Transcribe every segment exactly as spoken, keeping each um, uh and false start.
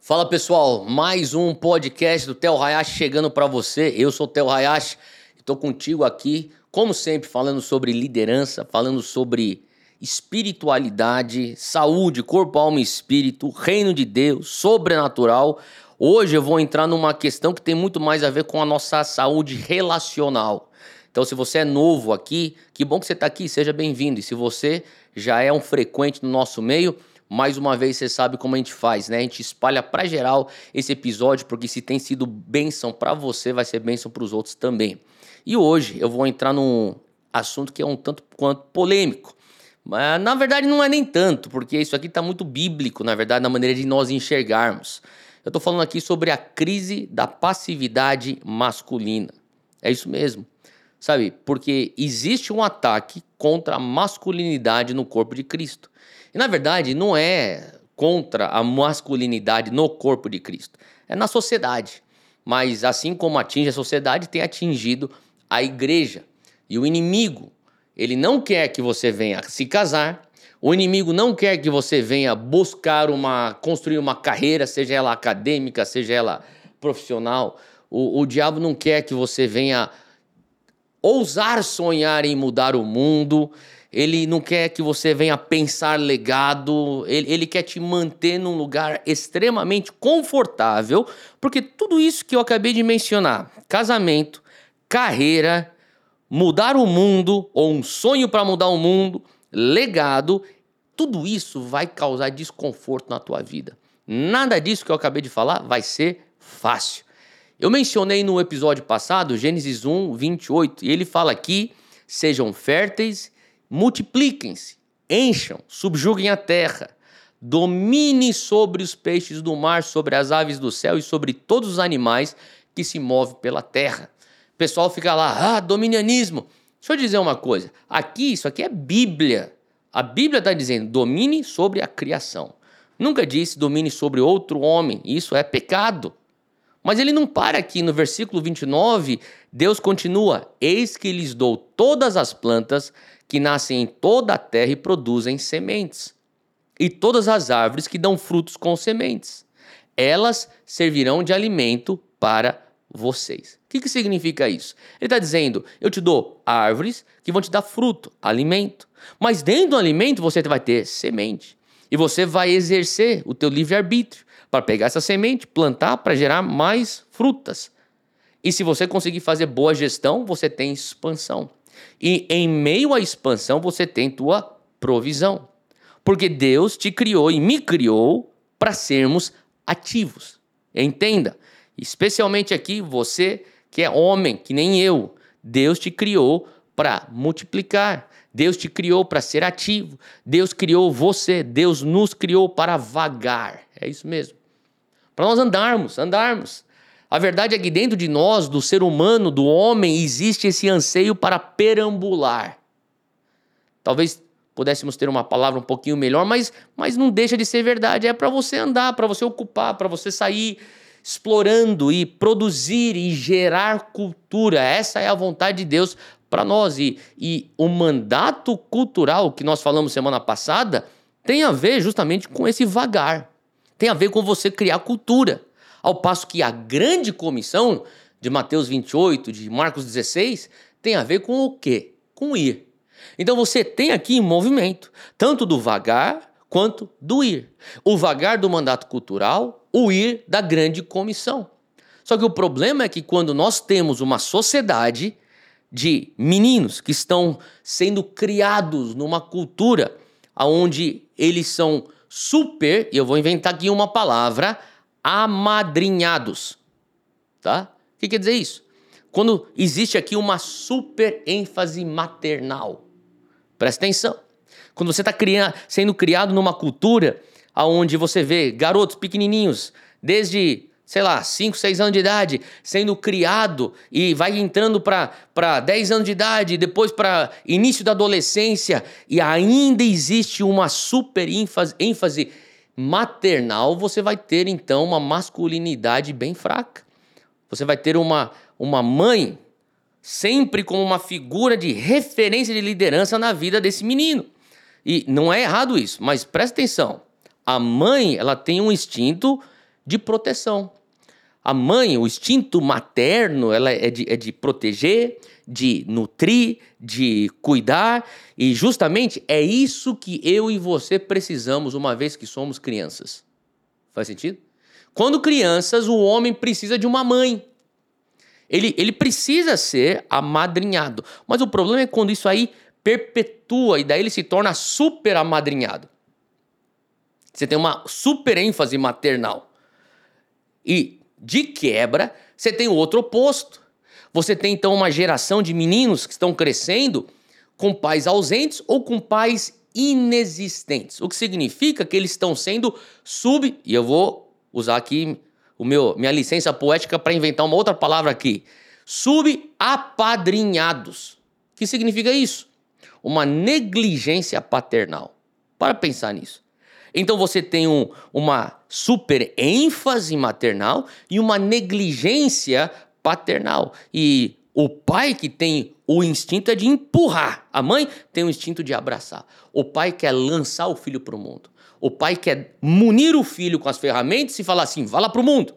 Fala pessoal, mais um podcast do Theo Hayashi chegando para você. Eu sou o Theo Hayashi e estou contigo aqui, como sempre, falando sobre liderança, falando sobre espiritualidade, saúde, corpo, alma e espírito, reino de Deus, sobrenatural. Hoje eu vou entrar numa questão que tem muito mais a ver com a nossa saúde relacional. Então, se você é novo aqui, que bom que você está aqui, seja bem-vindo. E se você já é um frequente no nosso meio, mais uma vez você sabe como a gente faz, né? A gente espalha para geral esse episódio, porque se tem sido bênção para você, vai ser bênção para os outros também. E hoje eu vou entrar num assunto que é um tanto quanto polêmico. Mas na verdade não é nem tanto, porque isso aqui está muito bíblico, na verdade, na maneira de nós enxergarmos. Eu estou falando aqui sobre a crise da passividade masculina. É isso mesmo. Sabe, porque existe um ataque contra a masculinidade no corpo de Cristo. E na verdade não é contra a masculinidade no corpo de Cristo, é na sociedade. Mas assim como atinge a sociedade, tem atingido a igreja. E o inimigo, ele não quer que você venha se casar, o inimigo não quer que você venha buscar uma, construir uma carreira, seja ela acadêmica, seja ela profissional. O, o diabo não quer que você venha ousar sonhar em mudar o mundo. Ele não quer que você venha pensar legado, ele, ele quer te manter num lugar extremamente confortável, porque tudo isso que eu acabei de mencionar, casamento, carreira, mudar o mundo, ou um sonho para mudar o mundo, legado, tudo isso vai causar desconforto na tua vida. Nada disso que eu acabei de falar vai ser fácil. Eu mencionei no episódio passado, Gênesis um, vinte e oito, e ele fala aqui, sejam férteis, multipliquem-se, encham, subjuguem a terra, domine sobre os peixes do mar, sobre as aves do céu e sobre todos os animais que se movem pela terra. O pessoal fica lá, ah, dominianismo. Deixa eu dizer uma coisa, aqui, isso aqui é Bíblia. A Bíblia está dizendo, domine sobre a criação. Nunca disse domine sobre outro homem, isso é pecado. Mas ele não para aqui, no versículo vinte e nove, Deus continua, eis que lhes dou todas as plantas que nascem em toda a terra e produzem sementes, e todas as árvores que dão frutos com sementes. Elas servirão de alimento para vocês. O que, que significa isso? Ele está dizendo, eu te dou árvores que vão te dar fruto, alimento. Mas dentro do alimento você vai ter semente. E você vai exercer o teu livre-arbítrio para pegar essa semente, plantar para gerar mais frutas. E se você conseguir fazer boa gestão, você tem expansão. E em meio à expansão, você tem tua provisão. Porque Deus te criou e me criou para sermos ativos. Entenda, especialmente aqui você que é homem, que nem eu. Deus te criou para multiplicar. Deus te criou para ser ativo. Deus criou você. Deus nos criou para vagar. É isso mesmo. Para nós andarmos, andarmos. A verdade é que dentro de nós, do ser humano, do homem, existe esse anseio para perambular. Talvez pudéssemos ter uma palavra um pouquinho melhor, mas, mas não deixa de ser verdade. É para você andar, para você ocupar, para você sair explorando e produzir e gerar cultura. Essa é a vontade de Deus para nós. E, e o mandato cultural que nós falamos semana passada tem a ver justamente com esse vagar. Tem a ver com você criar cultura. Ao passo que a grande comissão de Mateus vinte e oito, de Marcos dezesseis, tem a ver com o quê? Com ir. Então você tem aqui em movimento, tanto do vagar quanto do ir. O vagar do mandato cultural, o ir da grande comissão. Só que o problema é que quando nós temos uma sociedade de meninos que estão sendo criados numa cultura onde eles são super, e eu vou inventar aqui uma palavra, amadrinhados, tá? O que quer dizer isso? Quando existe aqui uma super ênfase maternal. Presta atenção. Quando você está sendo criado numa cultura onde você vê garotos pequenininhos, desde, sei lá, cinco, seis anos de idade, sendo criado e vai entrando para dez anos de idade, depois para início da adolescência, e ainda existe uma super ênfase, ênfase maternal, você vai ter então uma masculinidade bem fraca. Você vai ter uma, uma mãe sempre como uma figura de referência de liderança na vida desse menino. E não é errado isso, mas presta atenção. A mãe, ela tem um instinto de proteção. A mãe, o instinto materno, ela é de, é de proteger, de nutrir, de cuidar. E justamente é isso que eu e você precisamos uma vez que somos crianças. Faz sentido? Quando crianças, o homem precisa de uma mãe. Ele, ele precisa ser amadrinhado. Mas o problema é quando isso aí perpetua e daí ele se torna super amadrinhado. Você tem uma super ênfase maternal. E, de quebra, você tem o outro oposto. Você tem, então, uma geração de meninos que estão crescendo com pais ausentes ou com pais inexistentes. O que significa que eles estão sendo sub... E eu vou usar aqui o meu, minha licença poética para inventar uma outra palavra aqui. Subapadrinhados. O que significa isso? Uma negligência paternal. Para pensar nisso. Então você tem um, uma super ênfase maternal e uma negligência paternal. E o pai que tem o instinto é de empurrar. A mãe tem o instinto de abraçar. O pai quer lançar o filho para o mundo. O pai quer munir o filho com as ferramentas e falar assim, vá lá para o mundo.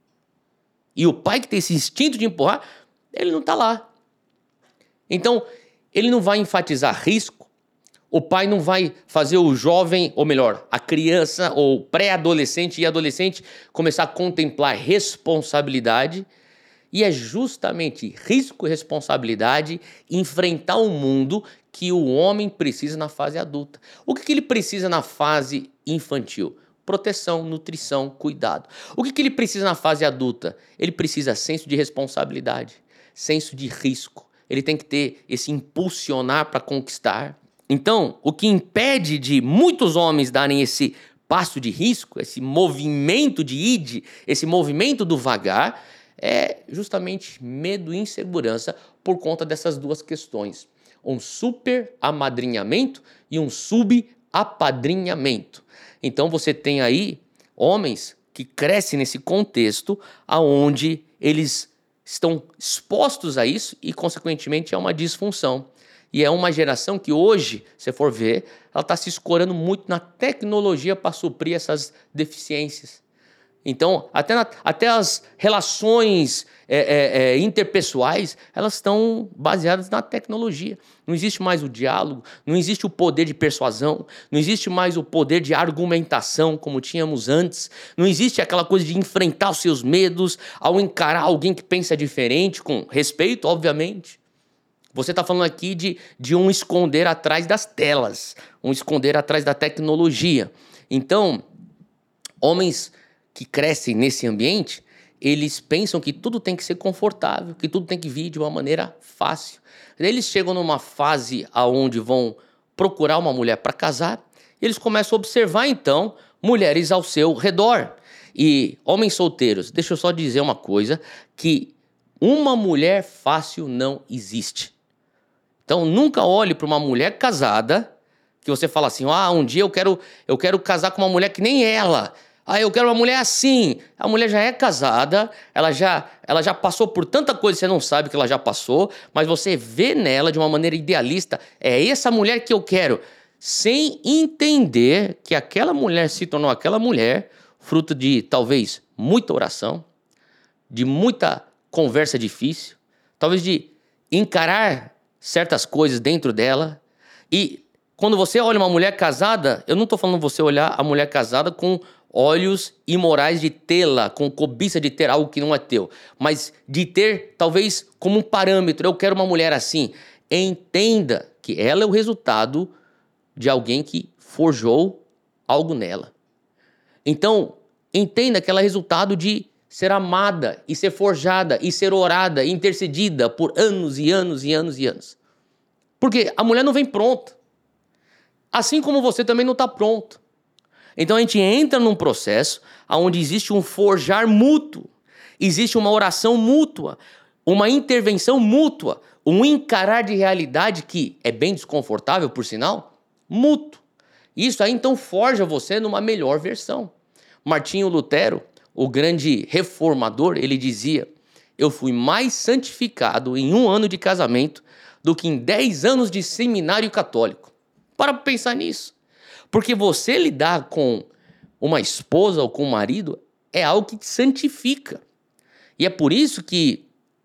E o pai que tem esse instinto de empurrar, ele não está lá. Então, ele não vai enfatizar risco. O pai não vai fazer o jovem, ou melhor, a criança ou pré-adolescente e adolescente começar a contemplar responsabilidade. E é justamente risco e responsabilidade enfrentar o mundo que o homem precisa na fase adulta. O que, que ele precisa na fase infantil? Proteção, nutrição, cuidado. O que, que ele precisa na fase adulta? Ele precisa senso de responsabilidade, senso de risco. Ele tem que ter esse impulsionar para conquistar. Então, o que impede de muitos homens darem esse passo de risco, esse movimento de id, esse movimento do vagar, é justamente medo e insegurança por conta dessas duas questões. Um super amadrinhamento e um subapadrinhamento. Então você tem aí homens que crescem nesse contexto aonde eles estão expostos a isso e, consequentemente, é uma disfunção. E é uma geração que hoje, se for ver, ela está se escorando muito na tecnologia para suprir essas deficiências. Então, até, na, até as relações é, é, é, interpessoais, elas estão baseadas na tecnologia. Não existe mais o diálogo, não existe o poder de persuasão, não existe mais o poder de argumentação como tínhamos antes, não existe aquela coisa de enfrentar os seus medos ao encarar alguém que pensa diferente, com respeito, obviamente. Você está falando aqui de, de um esconder atrás das telas, um esconder atrás da tecnologia. Então, homens que crescem nesse ambiente, eles pensam que tudo tem que ser confortável, que tudo tem que vir de uma maneira fácil. Eles chegam numa fase onde vão procurar uma mulher para casar, e eles começam a observar, então, mulheres ao seu redor. E homens solteiros, deixa eu só dizer uma coisa, que uma mulher fácil não existe. Então, nunca olhe para uma mulher casada, que você fala assim, ah, um dia eu quero, eu quero casar com uma mulher que nem ela. Ah, eu quero uma mulher assim. A mulher já é casada, ela já, ela já passou por tanta coisa que você não sabe que ela já passou, mas você vê nela de uma maneira idealista, é essa mulher que eu quero, sem entender que aquela mulher se tornou aquela mulher, fruto de, talvez, muita oração, de muita conversa difícil, talvez de encarar certas coisas dentro dela. E quando você olha uma mulher casada, eu não estou falando você olhar a mulher casada com olhos imorais de tê-la, com cobiça de ter algo que não é teu, mas de ter talvez como um parâmetro, eu quero uma mulher assim. Entenda que ela é o resultado de alguém que forjou algo nela. Então, entenda que ela é resultado de ser amada e ser forjada e ser orada e intercedida por anos e anos e anos e anos. Porque a mulher não vem pronta. Assim como você também não está pronto. Então a gente entra num processo onde existe um forjar mútuo, existe uma oração mútua, uma intervenção mútua, um encarar de realidade que é bem desconfortável, por sinal, mútuo. Isso aí então forja você numa melhor versão. Martinho Lutero, o grande reformador, ele dizia, eu fui mais santificado em um ano de casamento do que em dez anos de seminário católico. Para pensar nisso. Porque você lidar com uma esposa ou com um marido é algo que te santifica. E é por isso que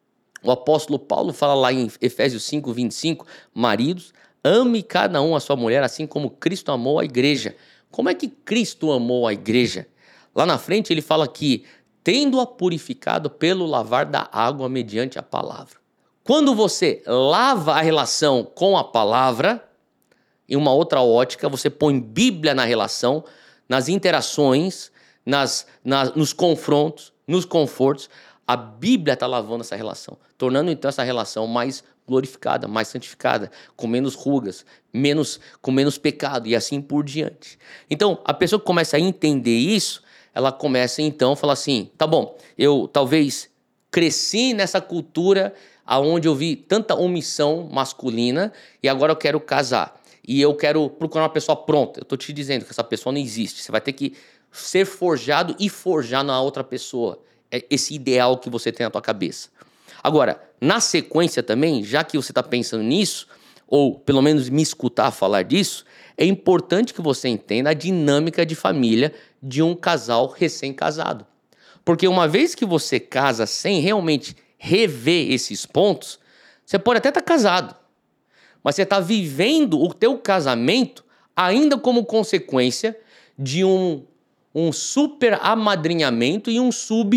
o apóstolo Paulo fala lá em Efésios cinco, vinte e cinco, maridos, ame cada um a sua mulher, assim como Cristo amou a igreja. Como é que Cristo amou a igreja? Lá na frente ele fala que, tendo-a purificado pelo lavar da água mediante a palavra. Quando você lava a relação com a palavra, em uma outra ótica, você põe Bíblia na relação, nas interações, nas, nas, nos confrontos, nos confortos, a Bíblia está lavando essa relação, tornando então essa relação mais glorificada, mais santificada, com menos rugas, menos, com menos pecado e assim por diante. Então, a pessoa que começa a entender isso, ela começa então a falar assim, tá bom, eu talvez cresci nessa cultura onde eu vi tanta omissão masculina e agora eu quero casar. E eu quero procurar uma pessoa pronta. Eu estou te dizendo que essa pessoa não existe. Você vai ter que ser forjado e forjar na outra pessoa. É esse ideal que você tem na tua cabeça. Agora, na sequência também, já que você está pensando nisso, ou pelo menos me escutar falar disso, é importante que você entenda a dinâmica de família de um casal recém-casado. Porque uma vez que você casa sem realmente rever esses pontos, você pode até estar casado, mas você está vivendo o teu casamento ainda como consequência de um, um super amadrinhamento e um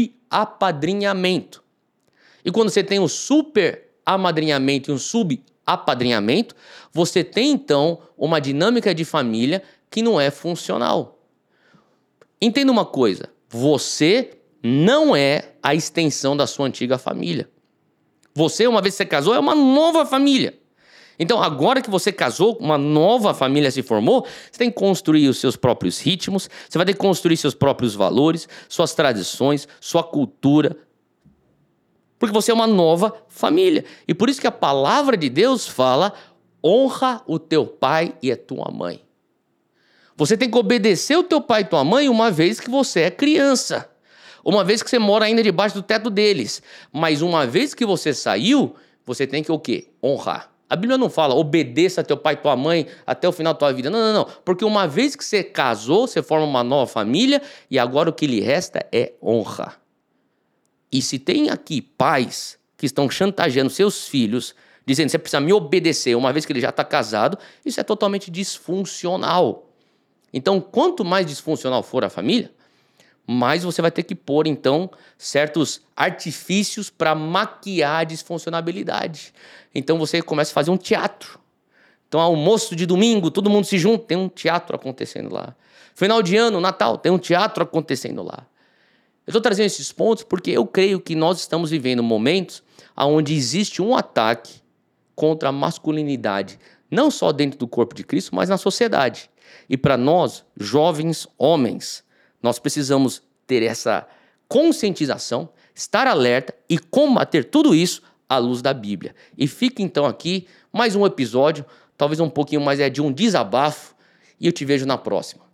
subapadrinhamento. E quando você tem um super amadrinhamento e um subapadrinhamento, você tem então uma dinâmica de família que não é funcional. Entenda uma coisa, você não é a extensão da sua antiga família. Você, uma vez que você casou, é uma nova família. Então, agora que você casou, uma nova família se formou, você tem que construir os seus próprios ritmos, você vai ter que construir seus próprios valores, suas tradições, sua cultura, porque você é uma nova família. E por isso que a palavra de Deus fala, honra o teu pai e a tua mãe. Você tem que obedecer o teu pai e tua mãe uma vez que você é criança. Uma vez que você mora ainda debaixo do teto deles. Mas uma vez que você saiu, você tem que o quê? Honrar. A Bíblia não fala, obedeça a teu pai e tua mãe até o final da tua vida. Não, não, não. Porque uma vez que você casou, você forma uma nova família e agora o que lhe resta é honra. E se tem aqui pais que estão chantageando seus filhos, dizendo que você precisa me obedecer uma vez que ele já está casado, isso é totalmente disfuncional. Então, quanto mais disfuncional for a família, mais você vai ter que pôr, então, certos artifícios para maquiar a disfuncionalidade. Então, você começa a fazer um teatro. Então, almoço de domingo, todo mundo se junta, tem um teatro acontecendo lá. Final de ano, Natal, tem um teatro acontecendo lá. Eu estou trazendo esses pontos porque eu creio que nós estamos vivendo momentos onde existe um ataque contra a masculinidade, não só dentro do corpo de Cristo, mas na sociedade. E para nós, jovens homens, nós precisamos ter essa conscientização, estar alerta e combater tudo isso à luz da Bíblia. E fica então aqui mais um episódio, talvez um pouquinho mais é de um desabafo, e eu te vejo na próxima.